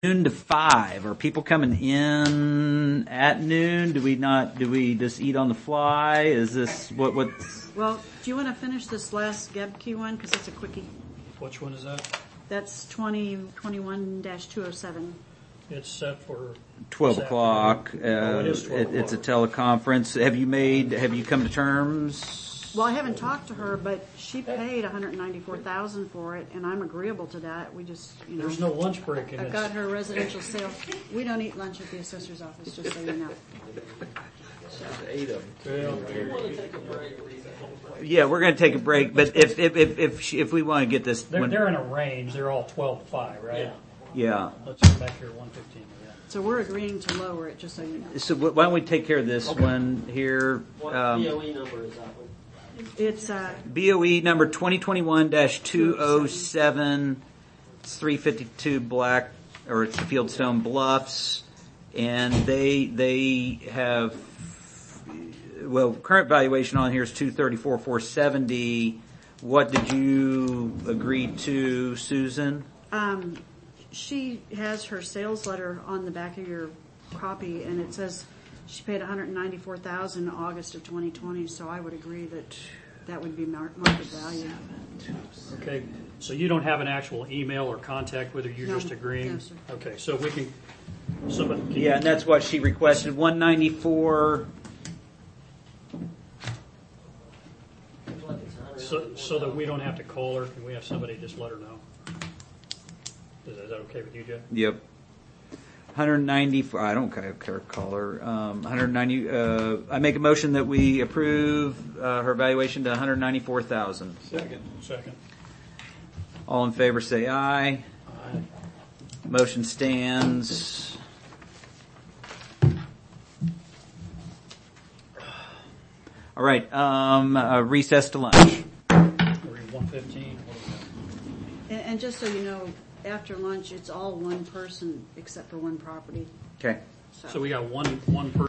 noon to 5. Are people coming in at noon? Do we just eat on the fly? Is this what's? Well, do you want to finish this last Gebke one? Because it's a quickie. Which one is that? That's 2021-207. It's set for 12 o'clock. It is 12 It's a o'clock. teleconference. Have you come to terms? Well, I haven't talked to her, but she paid $194,000 for it, and I'm agreeable to that. We just, There's no lunch break in I've it. got her residential sale. We don't eat lunch at the assessor's office, just so you know. Yeah, we're going to take a break. But if we want to get this, They're in a range. They're all 12-5, right? Yeah. Let's go back here 115. Yeah. So we're agreeing to lower it, just so you know. So why don't we take care of this one here? What BOE number is that one? It's BOE number 2021-207. It's 352 Black, or it's the Fieldstone Bluffs, and they have, well, current valuation on here is $234,470. What did you agree to, Susan? she has her sales letter on the back of your copy, and it says she paid $194,000 in August of 2020. So I would agree that that would be market value. Okay, so you don't have an actual email or contact with her, you're No. just agreeing? No, sir. Okay, so we can, somebody can. Yeah, and that's what she requested, 194. So that we don't have to call her, and we have somebody just let her know. Is that okay with you, Jeff? Yep. 194, I don't care, call her. 190, I make a motion that we approve, her evaluation to 194,000. Second. All in favor say aye. Aye. Motion stands. All right, recess to lunch. We're in 115. And just so you know, after lunch, it's all one person except for one property. Okay. So we got one person.